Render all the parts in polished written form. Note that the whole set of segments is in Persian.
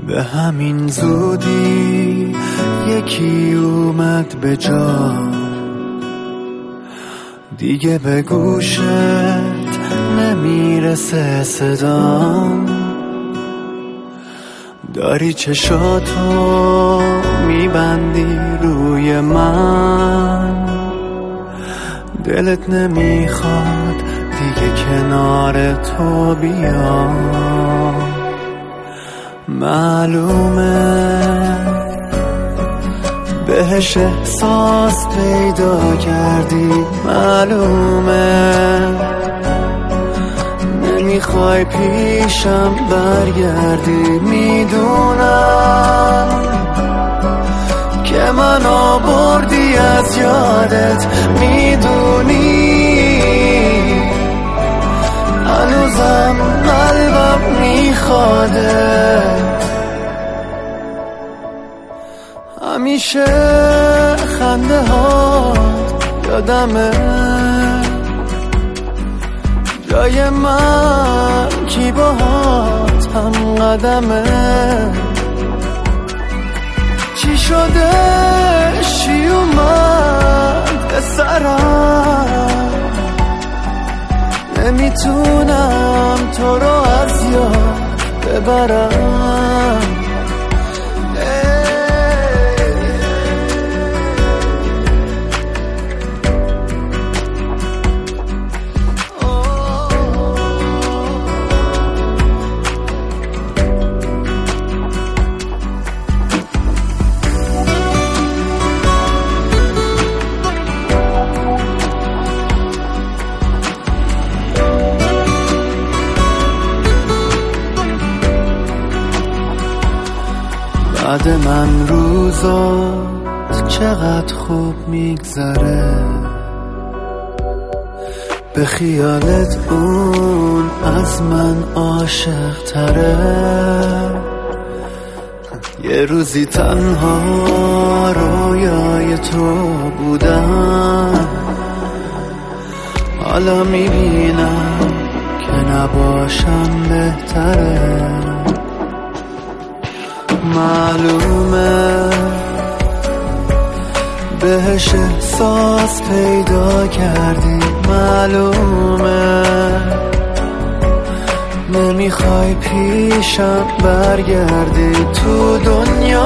به همین زودی یکی اومد به جا، دیگه به گوشت نمیرسه صدام. داری چشاتو میبندی روی من، دلت نمیخواد دیگه کنار تو بیام. معلومه بهش احساس پیدا کردی، معلومه نمیخوای پیشم برگردی. میدونم که من آوردی از یادت، میدونی هنوزم قلبم میخوادت. همیشه خنده ها یادمه، جای من کی باهات هم قدمه. چی شده چی اومد به سرم، نمیتونم تو رو از یاد ببرم. بعد من روزات چقدر خوب میگذره، به خیالت اون از من عاشق تره. یه روزی تنها رویای تو بودم، حالا میبینم که نباشم بهتره. معلومه بهش احساس پیدا کردی، معلومه نمیخوای پیشم برگردی. تو دنیا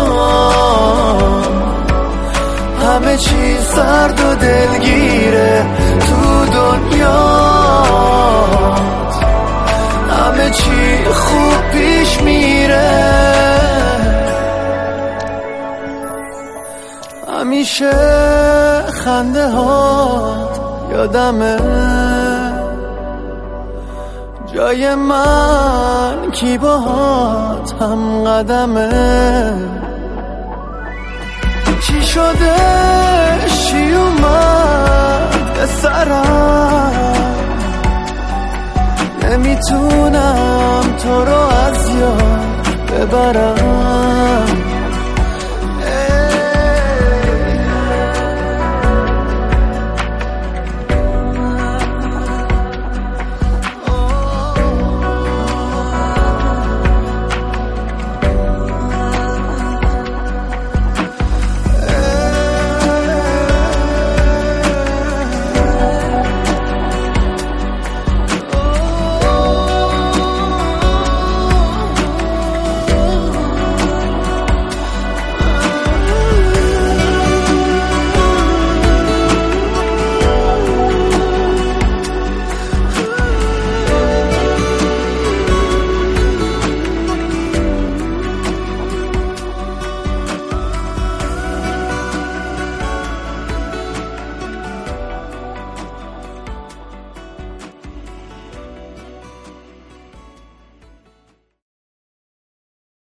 همه چیز سرد و دلگیره، تو دنیا همه چی خوب پیش میره. همیشه خنده هات یادمه، جای من کی باهات هم قدمه. چی شده چی اومد به سرم، نمیتونم تو رو از یاد